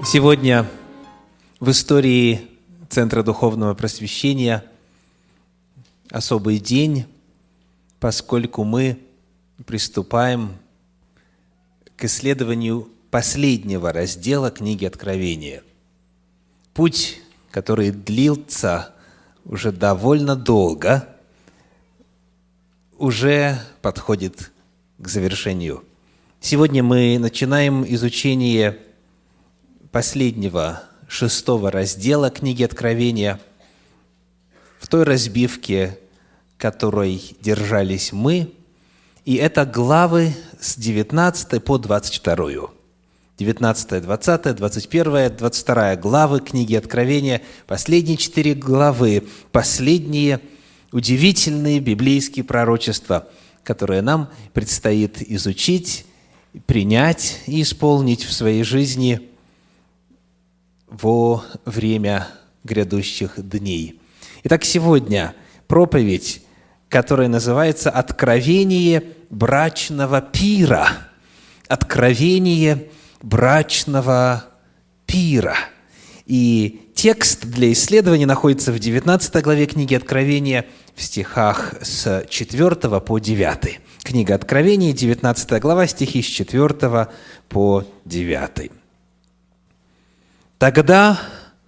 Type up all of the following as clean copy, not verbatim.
Сегодня в истории Центра Духовного Просвещения особый день, поскольку мы приступаем к исследованию последнего раздела книги Откровения. Путь, который длился уже довольно долго, уже подходит к завершению. Сегодня мы начинаем изучение последнего, 6-го раздела книги Откровения, в той разбивке, которой держались мы, и это главы с 19 по 22. 19, 20, 21, 22 главы книги Откровения, последние 4 главы, последние удивительные библейские пророчества, которые нам предстоит изучить, принять и исполнить в своей жизни во время грядущих дней. Итак, сегодня проповедь, которая называется «Откровение брачного пира». Откровение брачного пира. И текст для исследования находится в 19 главе книги Откровения, в стихах с 4 по 9. Книга Откровения, 19 глава, стихи с 4 по 9. «Тогда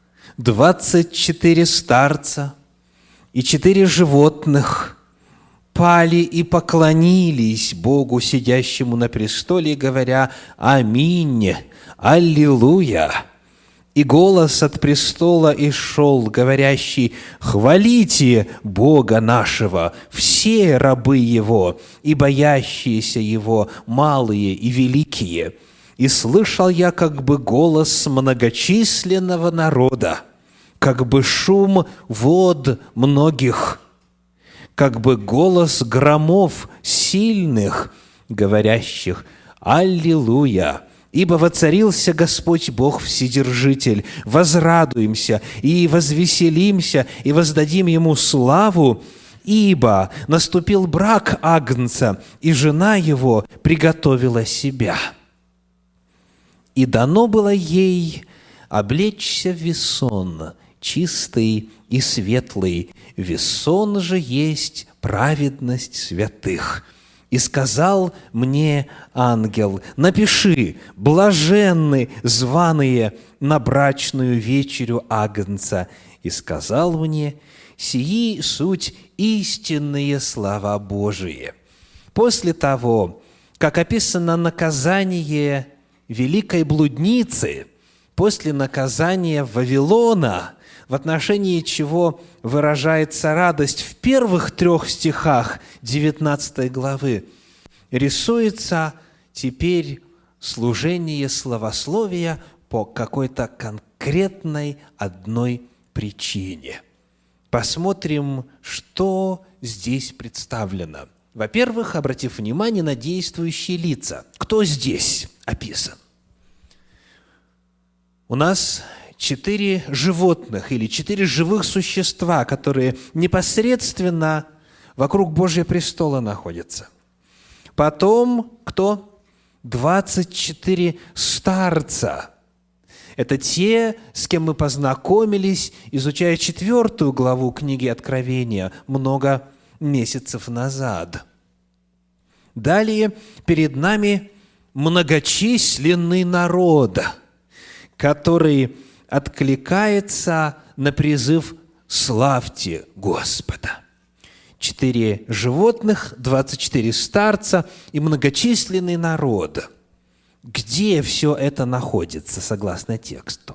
24 старца и 4 животных пали и поклонились Богу, сидящему на престоле, говоря: Аминь, Аллилуйя! И голос от престола исшел, говорящий: Хвалите Бога нашего, все рабы Его и боящиеся Его, малые и великие. И слышал я как бы голос многочисленного народа, как бы шум вод многих, как бы голос громов сильных, говорящих: Аллилуйя! Ибо воцарился Господь Бог Вседержитель, возрадуемся и возвеселимся, и воздадим Ему славу, ибо наступил брак Агнца, и жена Его приготовила себя. И дано было ей облечься в весон, чистый и светлый. Весон же есть праведность святых. И сказал мне ангел: напиши: блаженны званые на брачную вечерю Агнца. И сказал мне: сии суть истинные слова Божии. После того, как описано наказание великой блудницы, после наказания Вавилона, в отношении чего выражается радость в первых 3 стихах 19 главы, рисуется теперь служение славословия по какой-то конкретной одной причине. Посмотрим, что здесь представлено. Во-первых, обратив внимание на действующие лица. Кто здесь описан? У нас 4 животных или 4 живых существа, которые непосредственно вокруг Божьего престола находятся. Потом кто? 24 старца. Это те, с кем мы познакомились, изучая 4 главу книги Откровения много месяцев назад. Далее перед нами многочисленный народ, который откликается на призыв «Славьте Господа». 4 животных, 24 старца и многочисленный народ. Где все это находится, согласно тексту?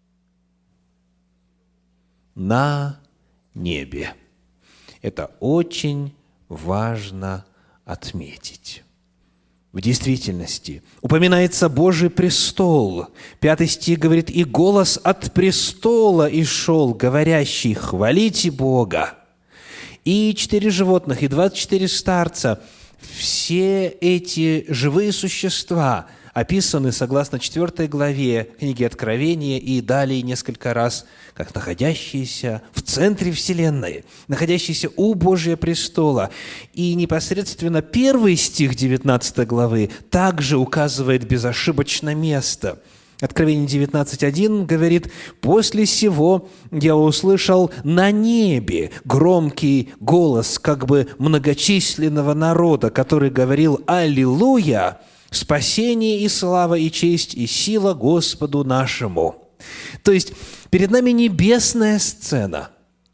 На небе. Это очень важно отметить. В действительности упоминается Божий престол. 5 стих говорит: «И голос от престола исшел, говорящий: хвалите Бога». И 4 животных, и 24 старца, все эти живые существа описаны, согласно 4 главе книги Откровения, и далее несколько раз, как находящиеся в центре вселенной, находящиеся у Божьего престола. И непосредственно 1 стих 19 главы также указывает безошибочно место, Откровение 19:1 говорит: «После сего я услышал на небе громкий голос как бы многочисленного народа, который говорил: Аллилуйя! Спасение и слава и честь и сила Господу нашему». То есть перед нами небесная сцена.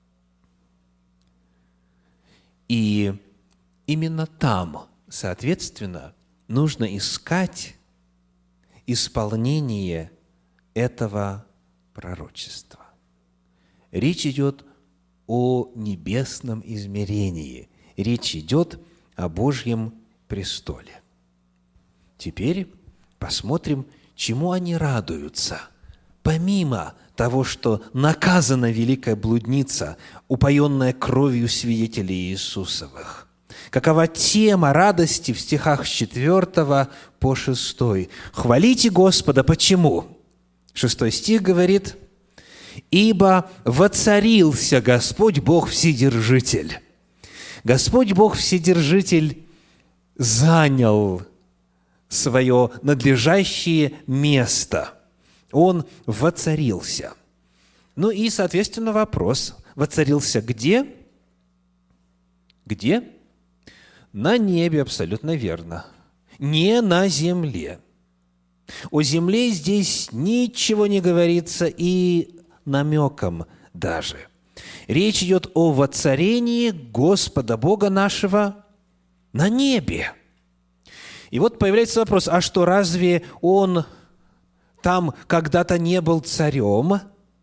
И именно там, соответственно, нужно искать исполнение этого пророчества. Речь идет о небесном измерении. Речь идет о Божьем престоле. Теперь посмотрим, чему они радуются, помимо того, что наказана великая блудница, упоенная кровью свидетелей Иисусовых. Какова тема радости в стихах с 4 по 6? «Хвалите Господа». Почему? 6 стих говорит: «Ибо воцарился Господь Бог Вседержитель». Господь Бог Вседержитель занял свое надлежащее место. Он воцарился. Ну и, соответственно, вопрос: воцарился где? Где? На небе, абсолютно верно. Не на земле. О земле здесь ничего не говорится и намеком даже. Речь идет о воцарении Господа Бога нашего на небе. И вот появляется вопрос: а что, разве Он там когда-то не был царем?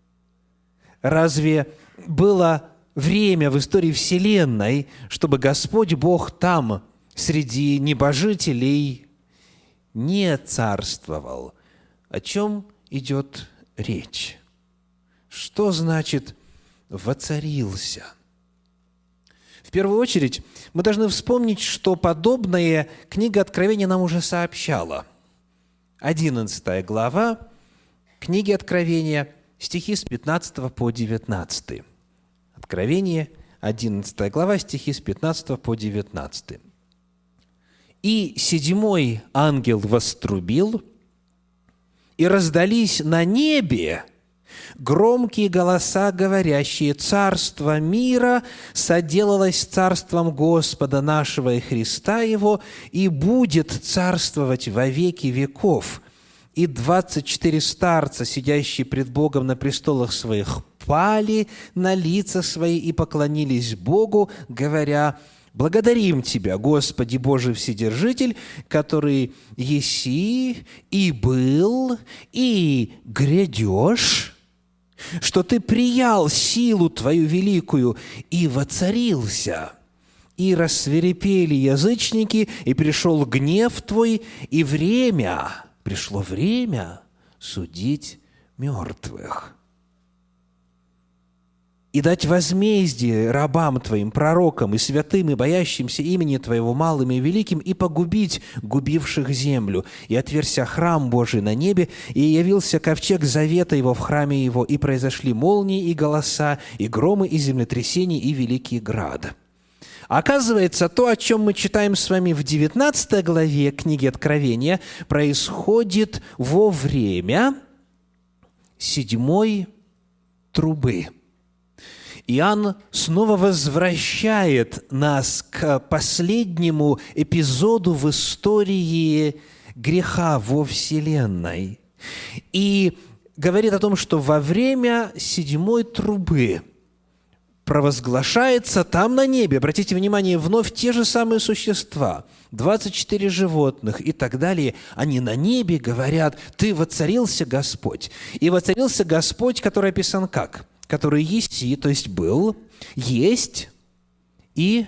Разве было время в истории Вселенной, чтобы Господь Бог там, среди небожителей, не царствовал? О чем идет речь? Что значит «воцарился»? В первую очередь, мы должны вспомнить, что подобное книга Откровения нам уже сообщала. 11 глава книги Откровения, стихи с 15 по 19. Откровение, 11 глава, стихи с 15 по 19. «И 7-й ангел вострубил, и раздались на небе громкие голоса, говорящие: царство мира соделалось царством Господа нашего и Христа Его, и будет царствовать во веки веков. И 24 старца, сидящие пред Богом на престолах своих, пали на лица свои и поклонились Богу, говоря: благодарим Тебя, Господи Божий Вседержитель, который еси и был, и грядешь, что Ты приял силу Твою великую и воцарился. И рассвирепели язычники, и пришел гнев Твой, и пришло время судить мертвых. И дать возмездие рабам Твоим, пророкам и святым, и боящимся имени Твоего малым и великим, и погубить губивших землю. И отверся храм Божий на небе, и явился ковчег завета Его в храме Его, и произошли молнии и голоса, и громы, и землетрясения, и великий град». Оказывается, то, о чем мы читаем с вами в 19 главе книги Откровения, происходит во время 7-й трубы. Иоанн снова возвращает нас к последнему эпизоду в истории греха во Вселенной и говорит о том, что во время 7-й трубы провозглашается там на небе, обратите внимание, вновь те же самые существа, 24 животных и так далее, они на небе говорят: «Ты воцарился, Господь». И воцарился Господь, который описан как? Который еси, то есть был, есть и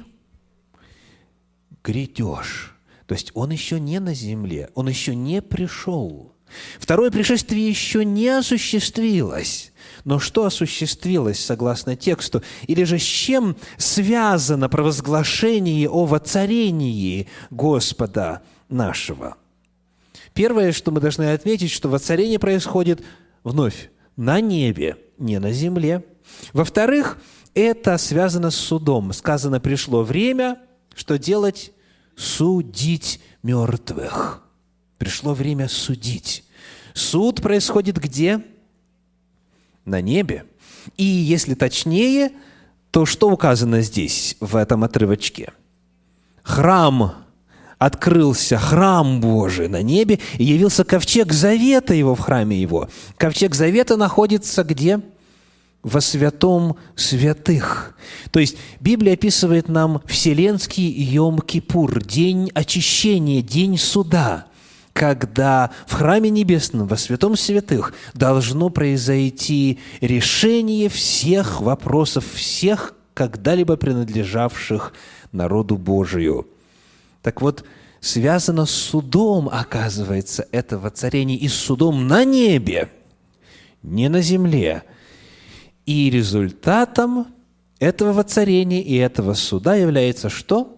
грядешь. То есть Он еще не на земле, Он еще не пришел. Второе пришествие еще не осуществилось. Но что осуществилось, согласно тексту? Или же с чем связано провозглашение о воцарении Господа нашего? Первое, что мы должны отметить, что воцарение происходит вновь на небе, не на земле. Во-вторых, это связано с судом. Сказано: пришло время, что делать? Судить мертвых. Пришло время судить. Суд происходит где? На небе. И если точнее, то что указано здесь, в этом отрывочке? Храм открылся, храм Божий на небе, и явился ковчег завета его в храме его. Ковчег завета находится где? Во святом святых. То есть Библия описывает нам вселенский Йом-Кипур, день очищения, день суда, когда в храме небесном, во святом святых, должно произойти решение всех вопросов, всех когда-либо принадлежавших народу Божию. Так вот, связано с судом, оказывается, это воцарение, и с судом на небе, не на земле. И результатом этого воцарения и этого суда является что?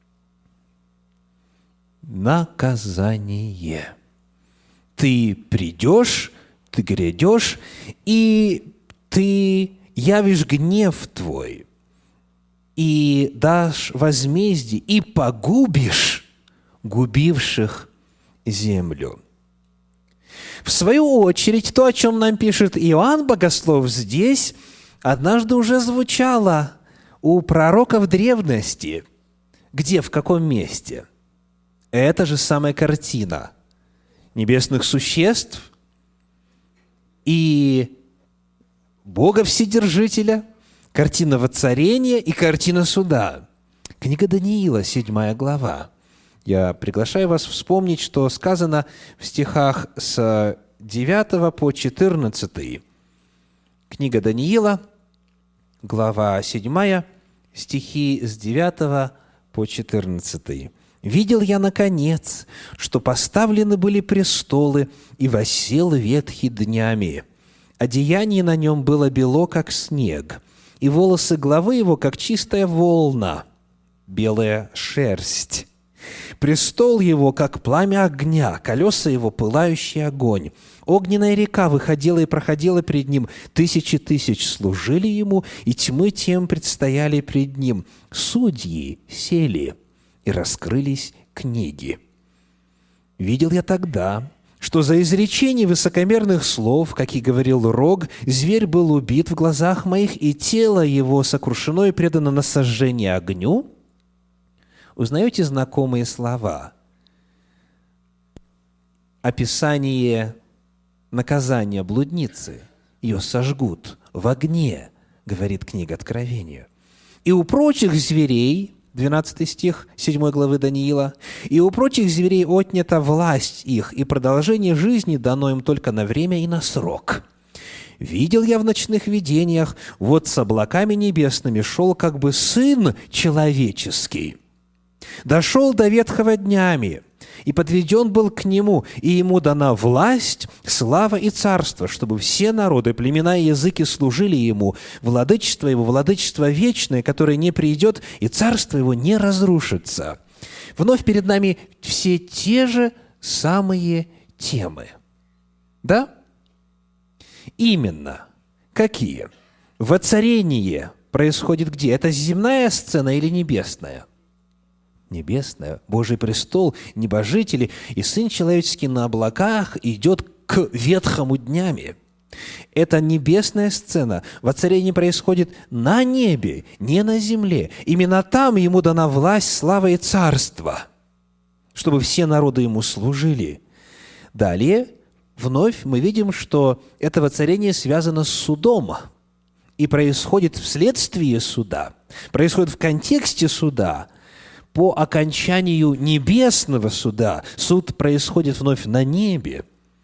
Наказание. Ты придешь, ты грядешь, и ты явишь гнев твой, и дашь возмездие, и погубишь губивших землю. В свою очередь, то, о чем нам пишет Иоанн Богослов здесь, однажды уже звучало у пророков древности. Где, в каком месте? Это же самая картина небесных существ и Бога Вседержителя, картина воцарения и картина суда. Книга Даниила, 7 глава. Я приглашаю вас вспомнить, что сказано в стихах с 9 по 14. Книга Даниила, глава 7, стихи с 9 по 14. «Видел я, наконец, что поставлены были престолы, и воссел ветхий днями. Одеяние на нем было бело, как снег, и волосы главы его, как чистая волна, белая шерсть. Престол его, как пламя огня, колеса его, пылающий огонь. Огненная река выходила и проходила пред ним, тысячи тысяч служили ему, и тьмы тем предстояли пред ним. Судьи сели, и раскрылись книги. Видел я тогда, что за изречение высокомерных слов, как и говорил Рог, зверь был убит в глазах моих, и тело его сокрушено и предано на сожжение огню». Узнаете знакомые слова? Описание наказания блудницы. Ее сожгут в огне, говорит книга Откровения. «И у прочих зверей», 12 стих 7 главы Даниила, «и у прочих зверей отнята власть их, и продолжение жизни дано им только на время и на срок. Видел я в ночных видениях, вот с облаками небесными шел как бы Сын Человеческий. Дошел до ветхого днями, и подведен был к Нему, и Ему дана власть, слава и царство, чтобы все народы, племена и языки служили Ему. Владычество Его, владычество вечное, которое не придет, и царство Его не разрушится». Вновь перед нами все те же самые темы. Да? Именно. Какие? Воцарение происходит где? Это земная сцена или небесная? Небесная. Божий престол, небожители, и Сын Человеческий на облаках идет к ветхому днями. Это небесная сцена. Воцарение происходит на небе, не на земле. Именно там Ему дана власть, слава и царство, чтобы все народы Ему служили. Далее, вновь мы видим, что это воцарение связано с судом и происходит вследствие суда, происходит в контексте суда. По окончанию небесного суда суд происходит вновь на небе,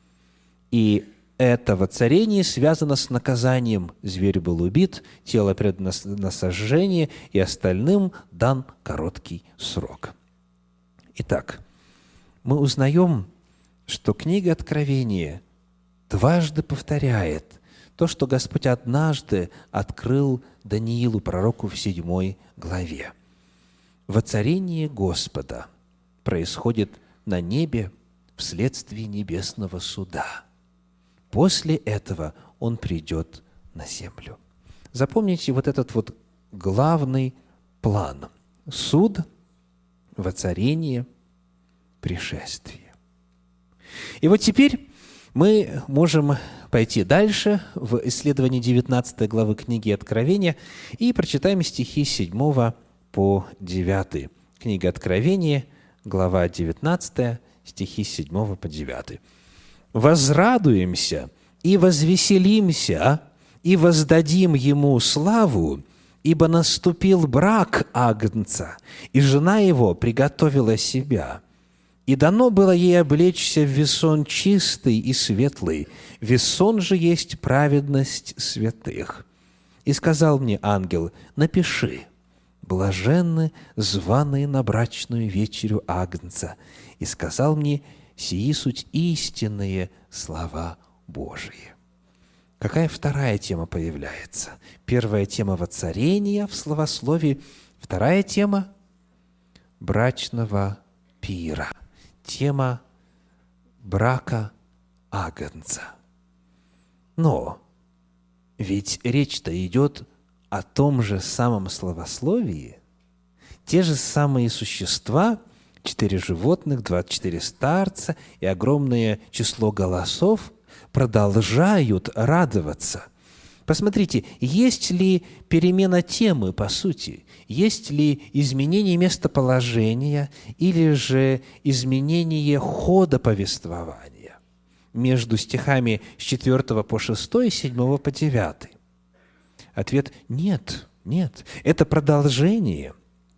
и это воцарение связано с наказанием. Зверь был убит, тело предано на сожжение, и остальным дан короткий срок. Итак, мы узнаем, что книга Откровения дважды повторяет то, что Господь однажды открыл Даниилу, пророку, в 7 главе. Воцарение Господа происходит на небе вследствие небесного суда. После этого Он придет на землю. Запомните вот этот вот главный план. Суд, воцарение, пришествие. И вот теперь Мы можем пойти дальше в исследовании 19 главы книги Откровения и прочитаем стихи 7 по 9. Книга Откровения, глава 19, стихи 7 по 9. «Возрадуемся и возвеселимся, и воздадим Ему славу, ибо наступил брак Агнца, и жена его приготовила себя. И дано было ей облечься в весон чистый и светлый, весон же есть праведность святых. И сказал мне ангел: напиши: блаженны званые на брачную вечерю Агнца. И сказал мне: сии суть истинные слова Божии». Какая вторая тема появляется? Первая тема воцарения в словословии, вторая тема брачного пира, тема брака Агнца. Но ведь речь-то идет о том же самом словословии. Те же самые существа, 4 животных, 24 старца и огромное число голосов продолжают радоваться. Посмотрите, есть ли перемена темы, по сути? Есть ли изменение местоположения или же изменение хода повествования между стихами с 4 по 6 и 7 по 9? Ответ – нет, нет. Это продолжение.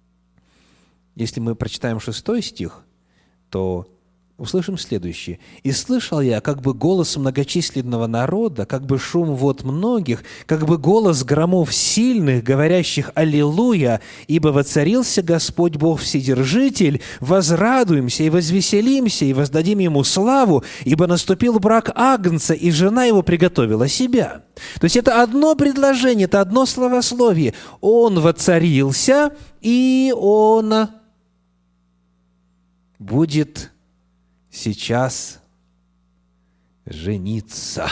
Если мы прочитаем 6 стих, то услышим следующее. «И слышал я как бы голос многочисленного народа, как бы шум вод многих, как бы голос громов сильных, говорящих «Аллилуйя», ибо воцарился Господь Бог Вседержитель, возрадуемся и возвеселимся, и воздадим Ему славу, ибо наступил брак Агнца, и жена Его приготовила себя». То есть это одно предложение, это одно словословие. Он воцарился, и Он будет сейчас жениться.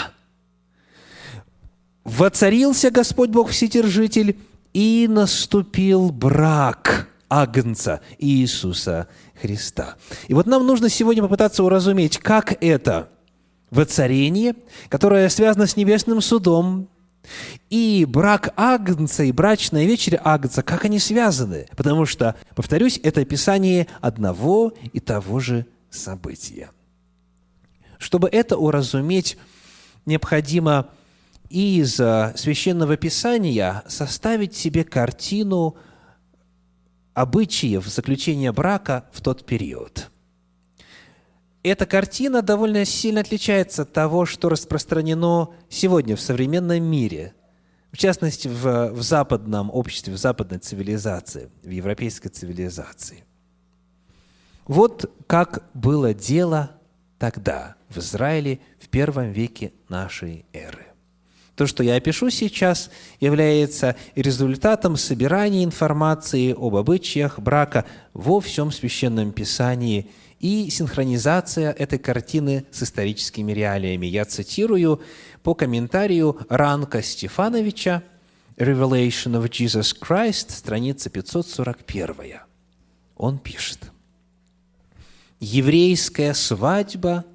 «Воцарился Господь Бог Вседержитель, и наступил брак Агнца Иисуса Христа». И вот нам нужно сегодня попытаться уразуметь, как это воцарение, которое связано с небесным судом, и брак Агнца, и брачная вечеря Агнца, как они связаны. Потому что, повторюсь, это описание одного и того же события. Чтобы это уразуметь, необходимо из Священного Писания составить себе картину обычаев заключения брака в тот период. Эта картина довольно сильно отличается от того, что распространено сегодня в современном мире, в частности, в западном обществе, в западной цивилизации, в европейской цивилизации. Вот как было дело тогда, в Израиле, в первом веке нашей эры. То, что я опишу сейчас, является результатом собирания информации об обычаях брака во всем Священном Писании и синхронизация этой картины с историческими реалиями. Я цитирую по комментарию Ранка Стефановича «Revelation of Jesus Christ», страница 541. Он пишет: «Еврейская свадьба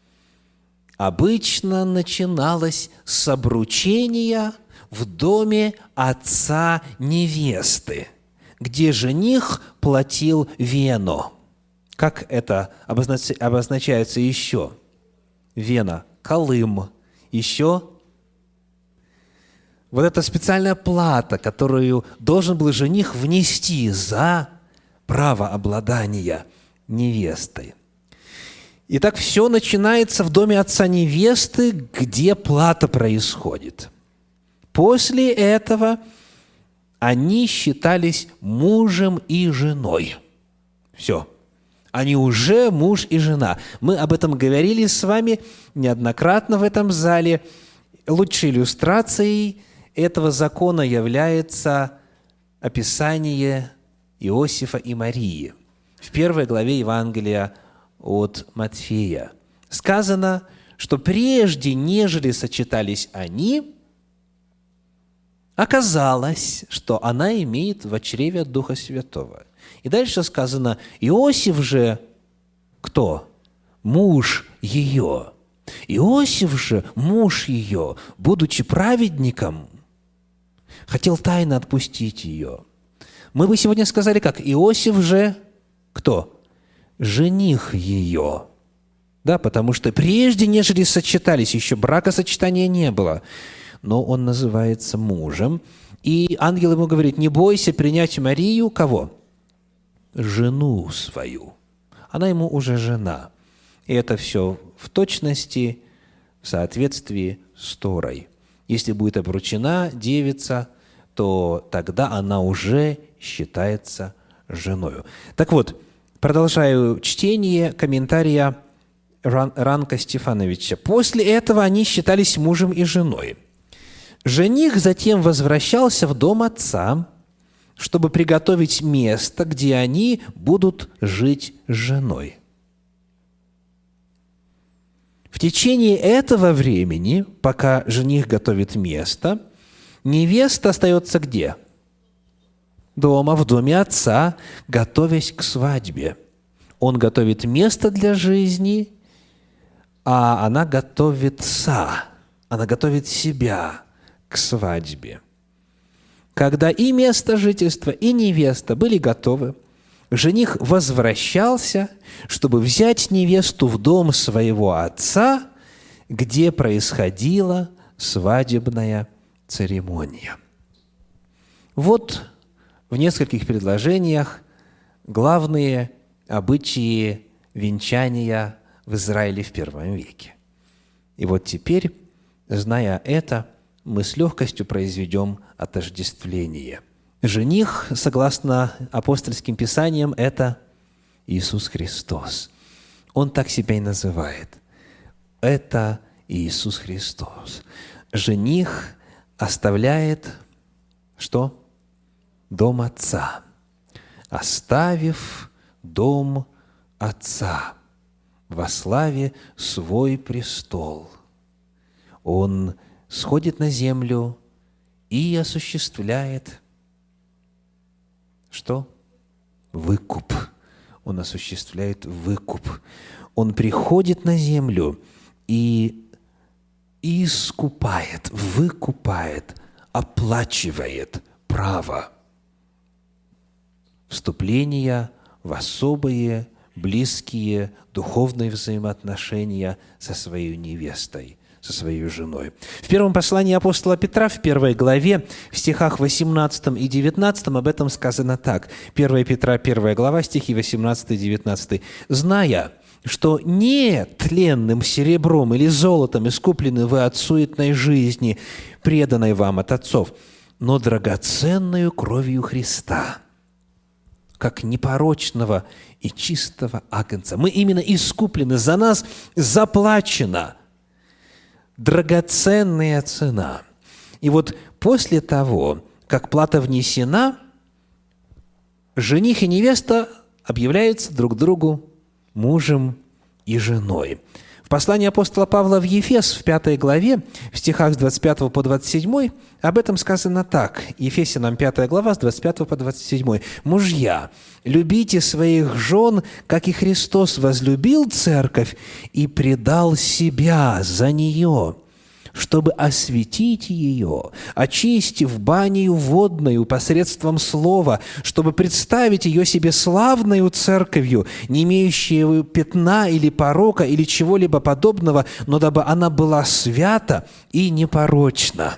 обычно начиналась с обручения в доме отца невесты, где жених платил вену». Как это обозначается еще? Вена, колым. Еще вот эта специальная плата, которую должен был жених внести за право обладания невестой. Итак, все начинается в доме отца невесты, где плата происходит. После этого они считались мужем и женой. Все. Они уже муж и жена. Мы об этом говорили с вами неоднократно в этом зале. Лучшей иллюстрацией этого закона является описание Иосифа и Марии в 1 главе Евангелия от Матфея. Сказано, что прежде, нежели сочетались они, оказалось, что она имеет в чреве от Духа Святого. И дальше сказано: Иосиф же кто? Муж ее. Иосиф же, муж ее, будучи праведником, хотел тайно отпустить ее. Мы бы сегодня сказали как? Иосиф же кто? Жених ее. Да, потому что прежде, нежели сочетались, еще бракосочетания не было, но он называется мужем. И ангел ему говорит: не бойся принять Марию, кого? Жену свою. Она ему уже жена. И это все в точности, в соответствии с Торой. Если будет обручена девица, то тогда она уже считается женою. Так вот, продолжаю чтение комментария Ранка Стефановича. После этого они считались мужем и женой. Жених затем возвращался в дом отца, чтобы приготовить место, где они будут жить с женой. В течение этого времени, пока жених готовит место, невеста остается где? Дома, в доме отца, готовясь к свадьбе. Он готовит место для жизни, а она готовится, она готовит себя к свадьбе. Когда и место жительства, и невеста были готовы, жених возвращался, чтобы взять невесту в дом своего отца, где происходила свадебная церемония. Вот в нескольких предложениях главные обычаи венчания в Израиле в первом веке. И вот теперь, зная это, мы с легкостью произведем отождествление. Жених, согласно апостольским писаниям, это Иисус Христос. Он так себя и называет. Это Иисус Христос. Жених оставляет что? Дом Отца. Оставив дом Отца, во славе свой престол, он сходит на землю и осуществляет что? Выкуп. Он осуществляет выкуп. Он приходит на землю и искупает, выкупает, оплачивает право вступления в особые, близкие духовные взаимоотношения со своей невестой, со своей женой. В первом послании апостола Петра, в 1 главе, в стихах 18 и 19 об этом сказано так. 1 Петра, 1 глава, стихи 18 и 19. «Зная, что не тленным серебром или золотом искуплены вы от суетной жизни, преданной вам от отцов, но драгоценную кровью Христа, как непорочного и чистого агнца». Мы именно искуплены, за нас заплачена драгоценная цена. И вот после того, как плата внесена, жених и невеста объявляются друг другу мужем и женой. В послании апостола Павла в Ефес, в 5 главе, в стихах с 25 по 27, об этом сказано так. Ефесянам 5 глава, с 25 по 27. «Мужья, любите своих жен, как и Христос возлюбил церковь и предал себя за нее, чтобы осветить ее, очистив банию водною посредством слова, чтобы представить ее себе славною церковью, не имеющей пятна или порока или чего-либо подобного, но дабы она была свята и непорочна».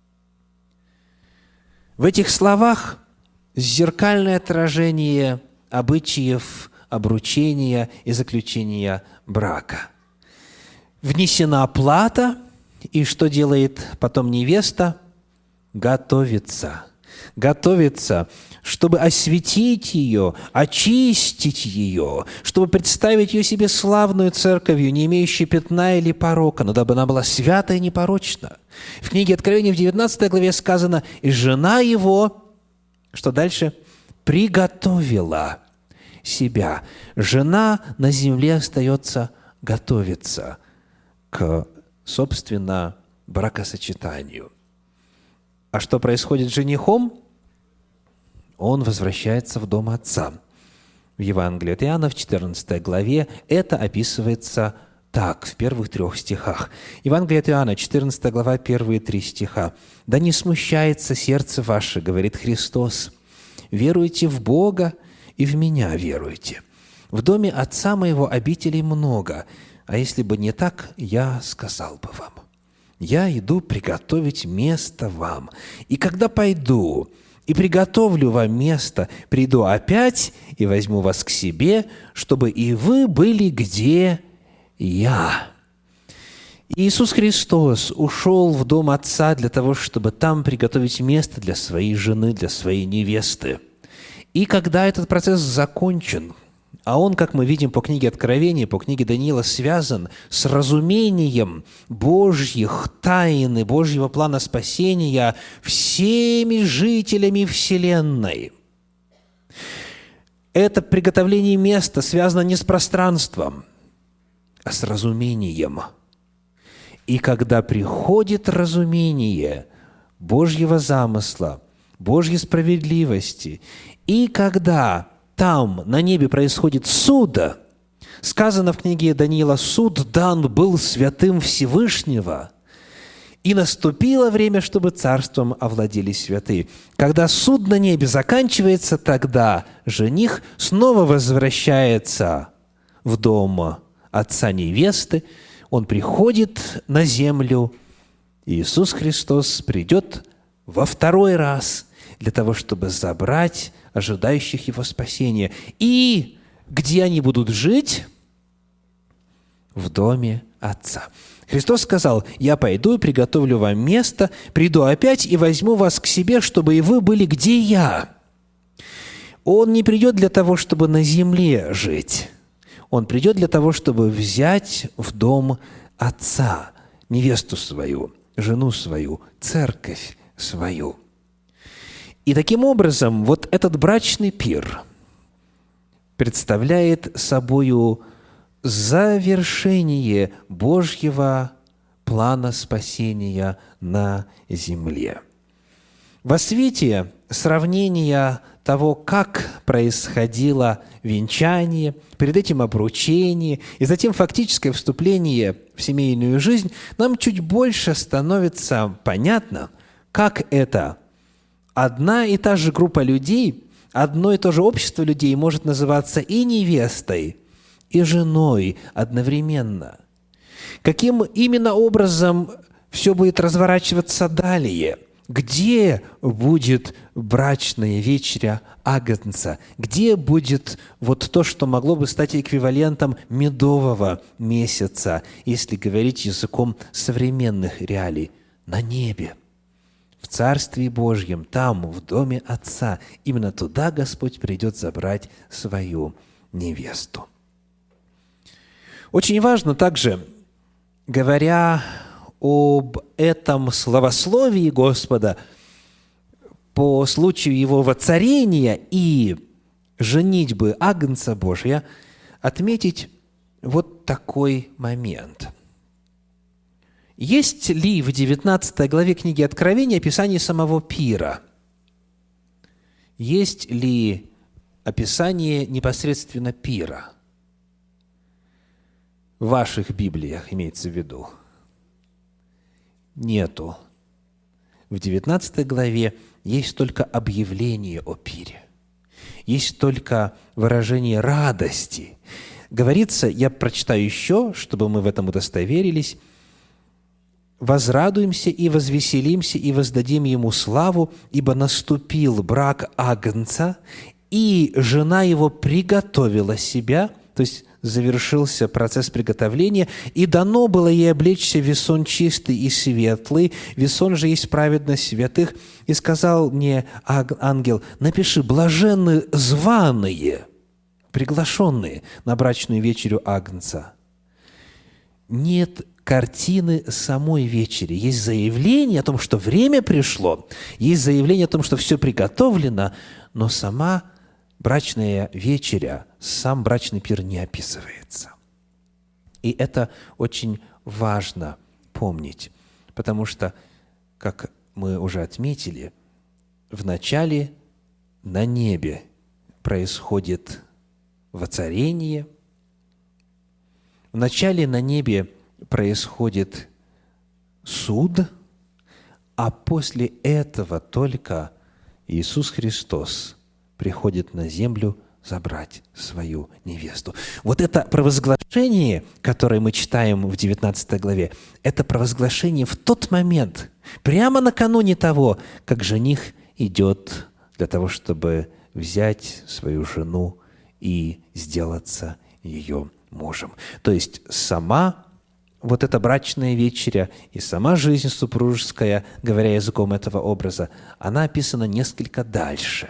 В этих словах зеркальное отражение обычаев обручения и заключения брака. Внесена плата, и что делает потом невеста? Готовится. Готовится, чтобы осветить ее, очистить ее, чтобы представить ее себе славную церковью, не имеющей пятна или порока, но дабы она была свята и непорочна. В книге Откровения в 19 главе сказано: «И жена его», что дальше? «Приготовила себя». Жена на земле остается готовиться к, собственно, бракосочетанию. А что происходит с женихом? Он возвращается в дом отца. В Евангелии от Иоанна, в 14 главе, это описывается так в первых 3 стихах. Евангелие от Иоанна, 14 глава, первые 3 стиха. «Да не смущается сердце ваше, говорит Христос. Веруйте в Бога и в Меня веруйте. В доме Отца Моего обителей много, а если бы не так, я сказал бы вам. Я иду приготовить место вам. И когда пойду и приготовлю вам место, приду опять и возьму вас к себе, чтобы и вы были где я». Иисус Христос ушел в дом Отца для того, чтобы там приготовить место для своей жены, для своей невесты. И когда этот процесс закончен, а он, как мы видим по книге Откровения, по книге Даниила, связан с разумением Божьих тайн и Божьего плана спасения всеми жителями вселенной. Это приготовление места связано не с пространством, а с разумением. И когда приходит разумение Божьего замысла, Божьей справедливости, и когда там, на небе, происходит суд, сказано в книге Даниила, суд дан был святым Всевышнего, и наступило время, чтобы царством овладели святые. Когда суд на небе заканчивается, тогда жених снова возвращается в дом отца невесты, он приходит на землю, и Иисус Христос придет во 2-й раз для того, чтобы забрать ожидающих Его спасения. И где они будут жить? В доме Отца. Христос сказал: «Я пойду и приготовлю вам место, приду опять и возьму вас к себе, чтобы и вы были где Я». Он не придет для того, чтобы на земле жить. Он придет для того, чтобы взять в дом Отца невесту свою, жену свою, церковь свою. И таким образом, вот этот брачный пир представляет собою завершение Божьего плана спасения на земле. Во свете сравнения того, как происходило венчание, перед этим обручение и затем фактическое вступление в семейную жизнь, нам чуть больше становится понятно, как это одна и та же группа людей, одно и то же общество людей может называться и невестой, и женой одновременно. Каким именно образом все будет разворачиваться далее? Где будет брачная вечеря Агнца? Где будет вот то, что могло бы стать эквивалентом медового месяца, если говорить языком современных реалий? На небе, в Царстве Божьем, там, в доме Отца. Именно туда Господь придет забрать свою невесту. Очень важно также, говоря об этом словословии Господа по случаю Его воцарения и женитьбы Агнца Божия, отметить вот такой момент. Есть ли в 19 главе книги Откровения описание самого пира? Есть ли описание непосредственно пира? В ваших Библиях имеется в виду? Нету. В 19 главе есть только объявление о пире. Есть только выражение радости. Говорится, я прочитаю еще, чтобы мы в этом удостоверились: «Возрадуемся и возвеселимся, и воздадим Ему славу, ибо наступил брак Агнца, и жена Его приготовила себя», то есть завершился процесс приготовления, «и дано было ей облечься в весон чистый и светлый, весон же есть праведность святых. И сказал мне ангел: напиши: блаженны званые, приглашенные на брачную вечерю Агнца». Нет картины самой вечери. Есть заявление о том, что время пришло, есть заявление о том, что все приготовлено, но сама брачная вечеря, сам брачный пир не описывается. И это очень важно помнить, потому что, как мы уже отметили, вначале на небе происходит воцарение, Вначале на небе происходит суд, а после этого только Иисус Христос приходит на землю забрать свою невесту. Вот это провозглашение, которое мы читаем в 19 главе, это провозглашение в тот момент, прямо накануне того, как жених идет для того, чтобы взять свою жену и сделаться ее мужем. То есть сама вот эта брачная вечеря и сама жизнь супружеская, говоря языком этого образа, она описана несколько дальше,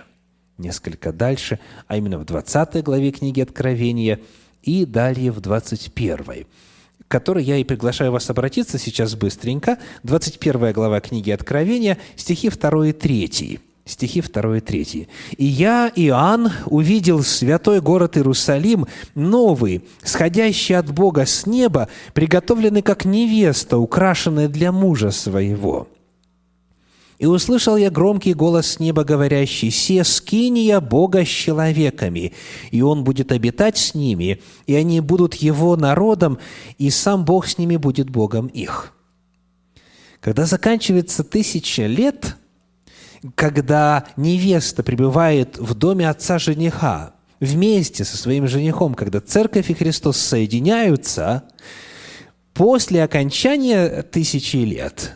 а именно в 20 главе книги Откровения и далее в 21, к которой я и приглашаю вас обратиться сейчас быстренько. 21 глава книги Откровения, стихи 2 и 3. Стихи 2 и 3. «И я, Иоанн, увидел святой город Иерусалим, новый, сходящий от Бога с неба, приготовленный как невеста, украшенная для мужа своего. И услышал я громкий голос с неба, говорящий: «Се скиния Бога с человеками, и Он будет обитать с ними, и они будут Его народом, и сам Бог с ними будет Богом их». Когда заканчивается 1000 лет, когда невеста пребывает в доме отца жениха, вместе со своим женихом, когда церковь и Христос соединяются, после окончания 1000 лет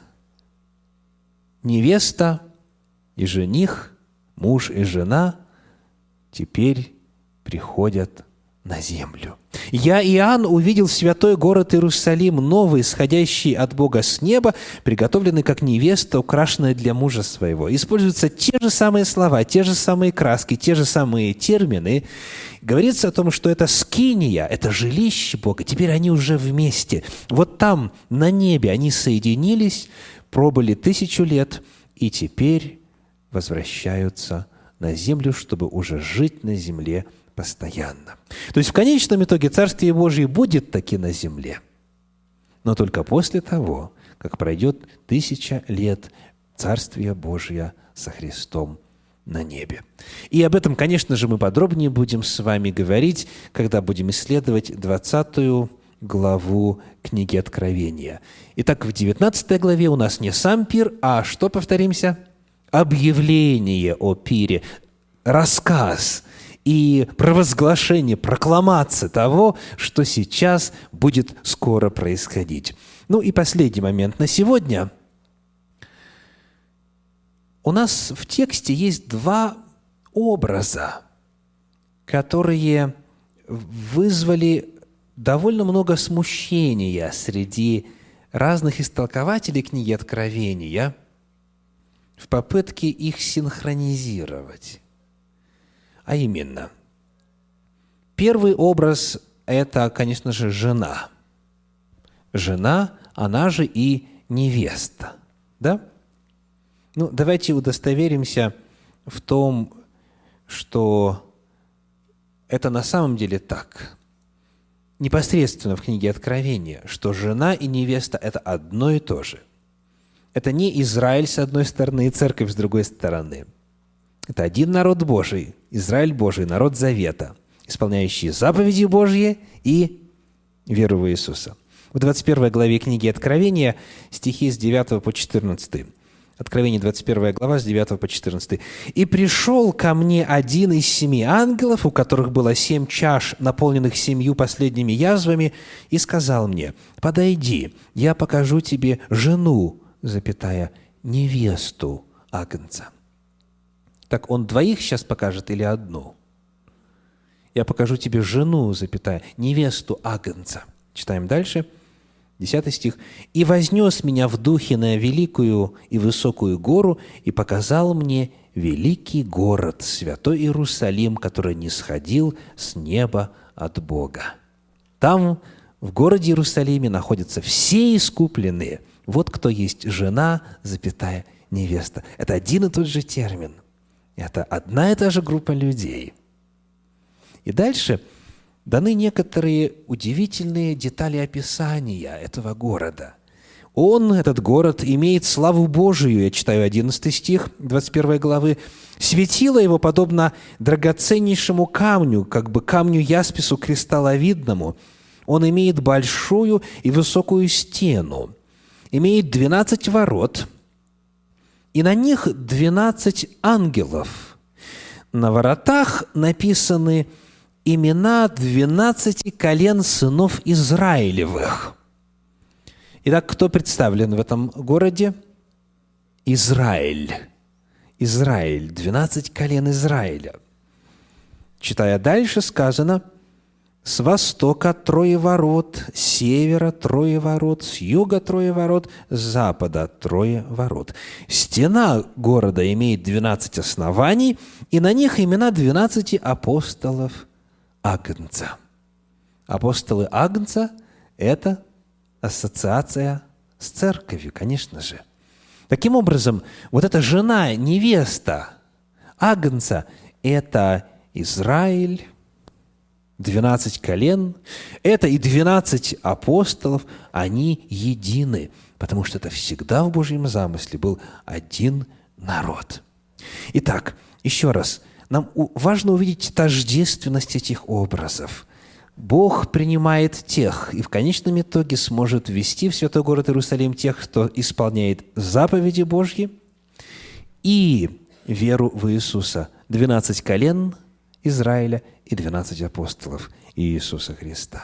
невеста и жених, муж и жена теперь приходят на землю. «Я, Иоанн, увидел святой город Иерусалим, новый, сходящий от Бога с неба, приготовленный как невеста, украшенная для мужа своего». Используются те же самые слова, те же самые краски, те же самые термины. Говорится о том, что это скиния, это жилище Бога. Теперь они уже вместе. Вот там, на небе, они соединились, пробыли 1000 лет, и теперь возвращаются на землю, чтобы уже жить на земле постоянно. То есть в конечном итоге Царствие Божие будет таки на земле, но только после того, как пройдет 1000 лет Царствия Божия со Христом на небе. И об этом, конечно же, мы подробнее будем с вами говорить, когда будем исследовать 20 главу книги Откровения. Итак, в 19 главе у нас не сам пир, а что, повторимся? Объявление о пире, рассказ и провозглашение, прокламация того, что сейчас будет скоро происходить. Ну и последний момент на сегодня. У нас в тексте есть 2 образа, которые вызвали довольно много смущения среди разных истолкователей книги Откровения в попытке их синхронизировать. А именно, первый образ – это, конечно же, жена. Жена, она же и невеста. Да? Ну, давайте удостоверимся в том, что это на самом деле так. Непосредственно в книге Откровения, что жена и невеста – это одно и то же. Это не Израиль с одной стороны и церковь с другой стороны. Это один народ Божий, Израиль Божий, народ Завета, исполняющий заповеди Божьи и веру в Иисуса. В 21 главе книги Откровения стихи с 9 по 14. Откровение, 21 глава, с 9 по 14. «И пришел ко мне один из 7 ангелов, у которых было 7 чаш, наполненных 7 последними язвами, и сказал мне: подойди, я покажу тебе жену, невесту Агнца». Так он 2 сейчас покажет или 1? «Я покажу тебе жену, невесту Агнца». Читаем дальше. 10 стих. «И вознес меня в духе на великую и высокую гору, и показал мне великий город, святой Иерусалим, который нисходил с неба от Бога». Там, в городе Иерусалиме, находятся все искупленные. Вот кто есть жена, невеста. Это один и тот же термин. Это одна и та же группа людей. И дальше даны некоторые удивительные детали описания этого города. Этот город, имеет славу Божию, я читаю 11 стих 21 главы, «Светило его подобно драгоценнейшему камню, как бы камню яспису кристалловидному, Он имеет большую и высокую стену, имеет 12 ворот, и на них 12 ангелов. На воротах написаны имена 12 колен сынов Израилевых. Итак, кто представлен в этом городе? Израиль. Израиль, 12 колен Израиля. Читая дальше, сказано: с востока 3 ворот, с севера 3 ворот, с юга 3 ворот, с запада 3 ворот. Стена города имеет 12 оснований, и на них имена 12 апостолов Агнца. Апостолы Агнца – это ассоциация с церковью, конечно же. Таким образом, вот эта жена, невеста Агнца – это Израиль, 12 колен, это и 12 апостолов, они едины, потому что это всегда в Божьем замысле был один народ. Итак, еще раз, нам важно увидеть тождественность этих образов. Бог принимает тех, и в конечном итоге сможет ввести в святой город Иерусалим тех, кто исполняет заповеди Божьи и веру в Иисуса. 12 колен Израиля и 12 апостолов Иисуса Христа.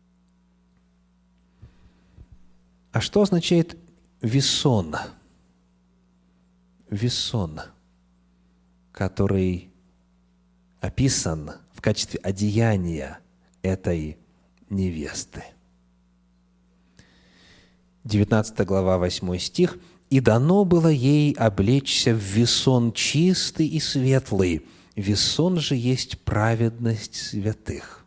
А что означает весон? Весон, который описан в качестве одеяния этой невесты. 19 глава, 8 стих. «И дано было ей облечься в весон чистый и светлый. Весон же есть праведность святых».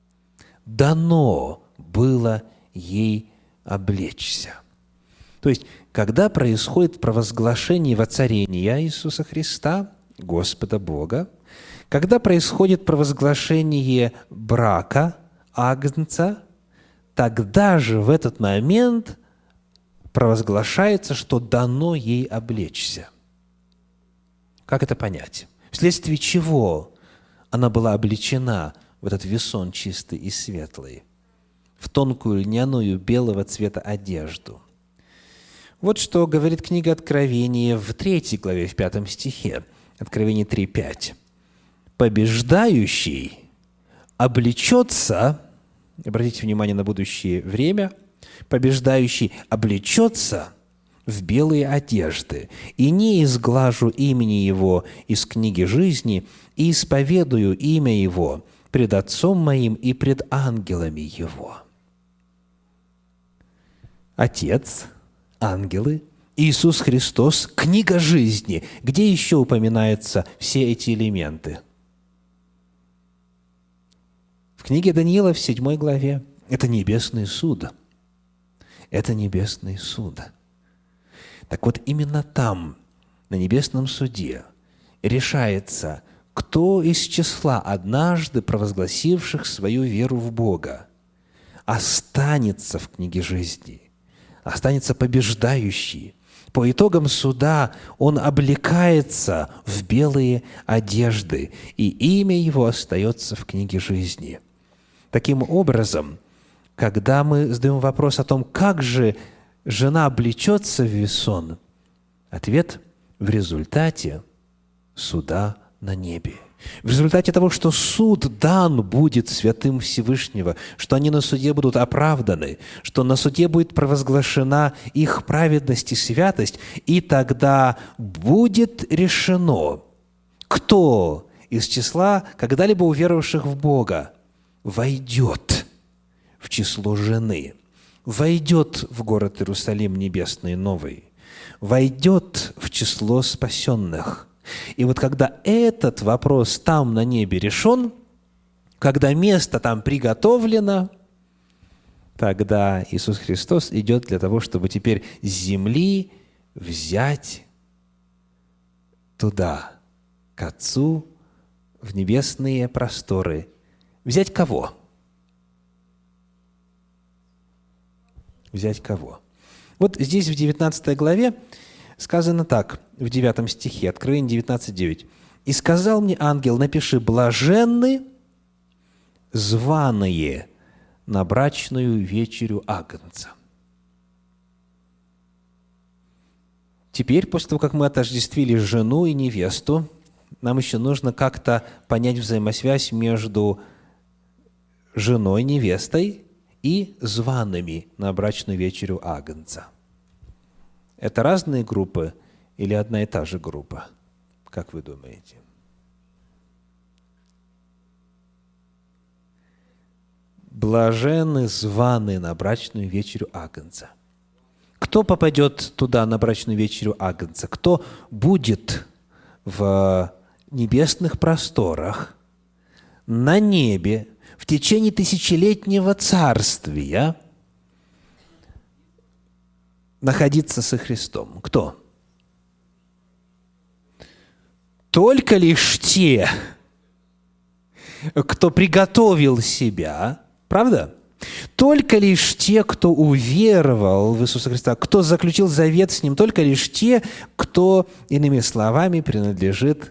Дано было ей облечься. То есть, когда происходит провозглашение воцарения Иисуса Христа, Господа Бога, когда происходит провозглашение брака Агнца, тогда же в этот момент провозглашается, что дано ей облечься. Как это понять? Вследствие чего она была облечена в этот весон чистый и светлый, в тонкую льняную белого цвета одежду? Вот что говорит книга Откровения в 3 главе, в 5 стихе. Откровение 3:5. «Побеждающий облечется», обратите внимание на будущее время, «побеждающий облечется в белые одежды, и не изглажу имени его из книги жизни, и исповедую имя его пред Отцом моим и пред ангелами его». Отец, ангелы, Иисус Христос, книга жизни. Где еще упоминаются все эти элементы? В книге Даниила в 7 главе. Это небесный суд. Это небесный суд. Так вот, именно там, на небесном суде, решается, кто из числа однажды провозгласивших свою веру в Бога останется в книге жизни, останется побеждающий. По итогам суда он облекается в белые одежды, и имя его остается в книге жизни. Таким образом, когда мы задаем вопрос о том, как же жена облечется в весон, ответ – в результате суда на небе. В результате того, что суд дан будет святым Всевышнего, что они на суде будут оправданы, что на суде будет провозглашена их праведность и святость, и тогда будет решено, кто из числа когда-либо уверовавших в Бога войдет в число жены, войдет в город Иерусалим небесный новый, войдет в число спасенных. И вот когда этот вопрос там на небе решен, когда место там приготовлено, тогда Иисус Христос идет для того, чтобы теперь с земли взять туда, к Отцу, в небесные просторы. Взять кого? Взять кого? Вот здесь в 19 главе сказано так, в 9 стихе, Откровение 19:9. «И сказал мне ангел, напиши, блаженны званые на брачную вечерю Агнца. Теперь, после того, как мы отождествили жену и невесту, нам еще нужно как-то понять взаимосвязь между женой, невестой и зваными на брачную вечерю Агнца. Это разные группы или одна и та же группа? Как вы думаете? Блаженны званые на брачную вечерю Агнца. Кто попадет туда на брачную вечерю Агнца? Кто будет в небесных просторах, на небе, в течение тысячелетнего царствия находиться со Христом? Кто? Только лишь те, кто приготовил себя, правда? Только лишь те, кто уверовал в Иисуса Христа, кто заключил завет с Ним, только лишь те, кто, иными словами, принадлежит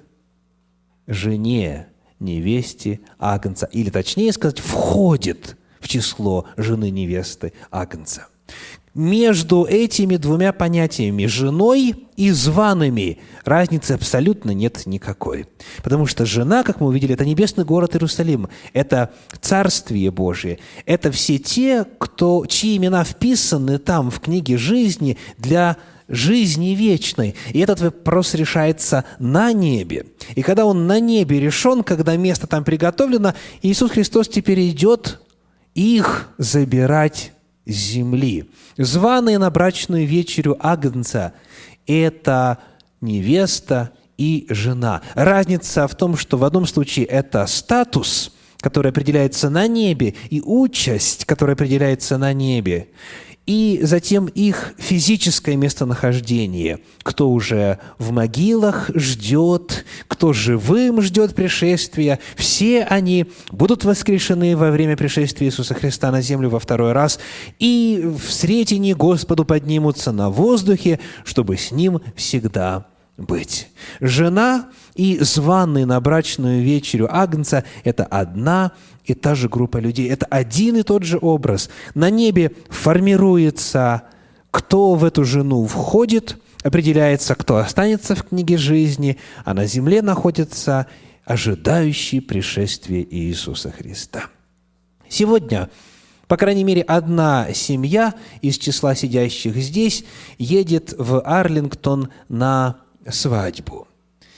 жене, невесте Агнца, или, точнее сказать, входит в число жены невесты Агнца. Между этими двумя понятиями, женой и зваными, разницы абсолютно нет никакой. Потому что жена, как мы увидели, это небесный город Иерусалим, это Царствие Божие, это все те, чьи имена вписаны там, в книге жизни, для жизни вечной. И этот вопрос решается на небе. И когда он на небе решен, когда место там приготовлено, Иисус Христос теперь идет их забирать с земли. Званые на брачную вечерю Агнца – это невеста и жена. Разница в том, что в одном случае это статус, который определяется на небе, и участь, которая определяется на небе, и затем их физическое местонахождение. Кто уже в могилах ждет, кто живым ждет пришествия, все они будут воскрешены во время пришествия Иисуса Христа на землю во второй раз, и в сретении Господу поднимутся на воздухе, чтобы с Ним всегда быть. Жена и званый на брачную вечерю Агнца – это одна и та же группа людей. Это один и тот же образ. На небе формируется, кто в эту жену входит, определяется, кто останется в книге жизни, а на земле находится ожидающий пришествия Иисуса Христа. Сегодня, по крайней мере, одна семья из числа сидящих здесь едет в Арлингтон на свадьбу.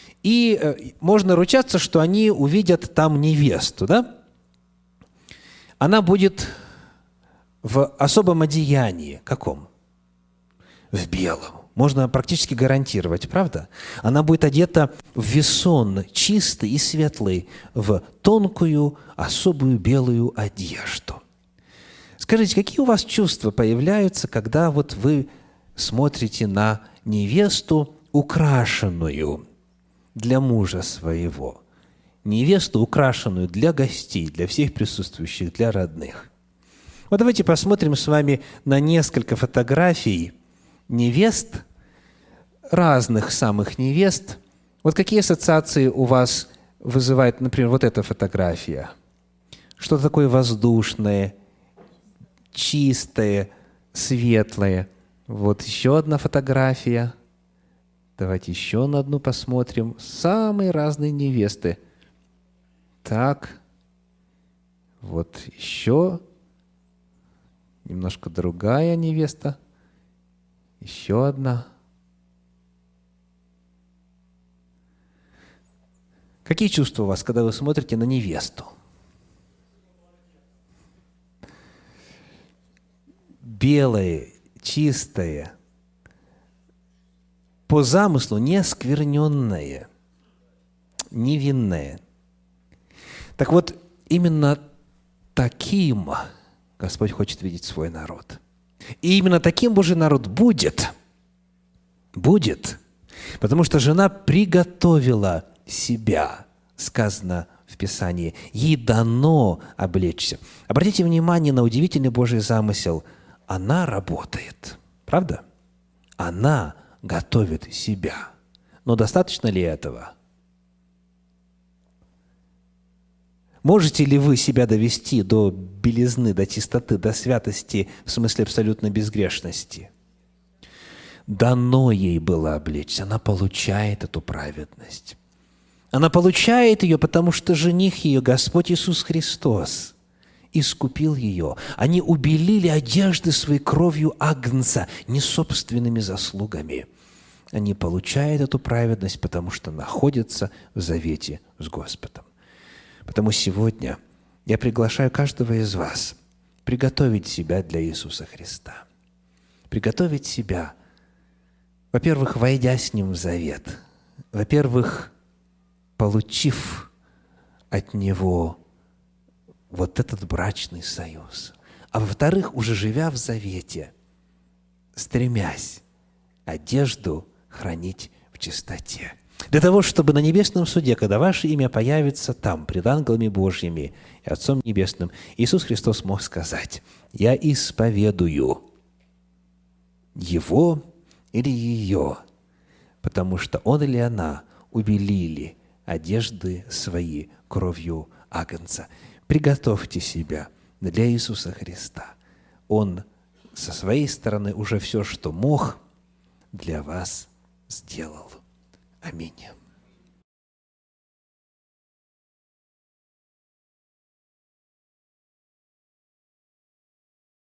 И можно ручаться, что они увидят там невесту, да? Она будет в особом одеянии. Каком? В белом. Можно практически гарантировать, правда? Она будет одета в весон, чистый и светлый, в тонкую, особую белую одежду. Скажите, какие у вас чувства появляются, когда вот вы смотрите на невесту, украшенную для мужа своего? Невесту, украшенную для гостей, для всех присутствующих, для родных. Вот давайте посмотрим с вами на несколько фотографий невест, разных самых невест. Вот какие ассоциации у вас вызывает, например, вот эта фотография? Что-то такое воздушное, чистое, светлое. Вот еще одна фотография. Давайте еще на одну посмотрим. Самые разные невесты. Так, вот еще немножко другая невеста, еще одна. Какие чувства у вас, когда вы смотрите на невесту? Белая, чистая, по замыслу не оскверненная, невинная. Так вот, именно таким Господь хочет видеть свой народ. И именно таким Божий народ будет. Будет. Потому что жена приготовила себя, сказано в Писании. Ей дано облечься. Обратите внимание на удивительный Божий замысел. Она работает. Правда? Она готовит себя. Но достаточно ли этого? Можете ли вы себя довести до белизны, до чистоты, до святости, в смысле абсолютной безгрешности? Дано ей было облечься. Она получает эту праведность. Она получает ее, потому что жених ее, Господь Иисус Христос, искупил ее. Они убелили одежды своей кровью агнца, не собственными заслугами. Они получают эту праведность, потому что находятся в завете с Господом. Потому сегодня я приглашаю каждого из вас приготовить себя для Иисуса Христа. Приготовить себя, во-первых, войдя с Ним в завет. Во-первых, получив от Него вот этот брачный союз. А во-вторых, уже живя в завете, стремясь одежду хранить в чистоте. Для того, чтобы на небесном суде, когда ваше имя появится там, пред ангелами Божьими и Отцом Небесным, Иисус Христос мог сказать: «Я исповедую его или ее, потому что он или она убелили одежды свои кровью агнца». Приготовьте себя для Иисуса Христа. Он со своей стороны уже все, что мог, для вас сделал. Аминь.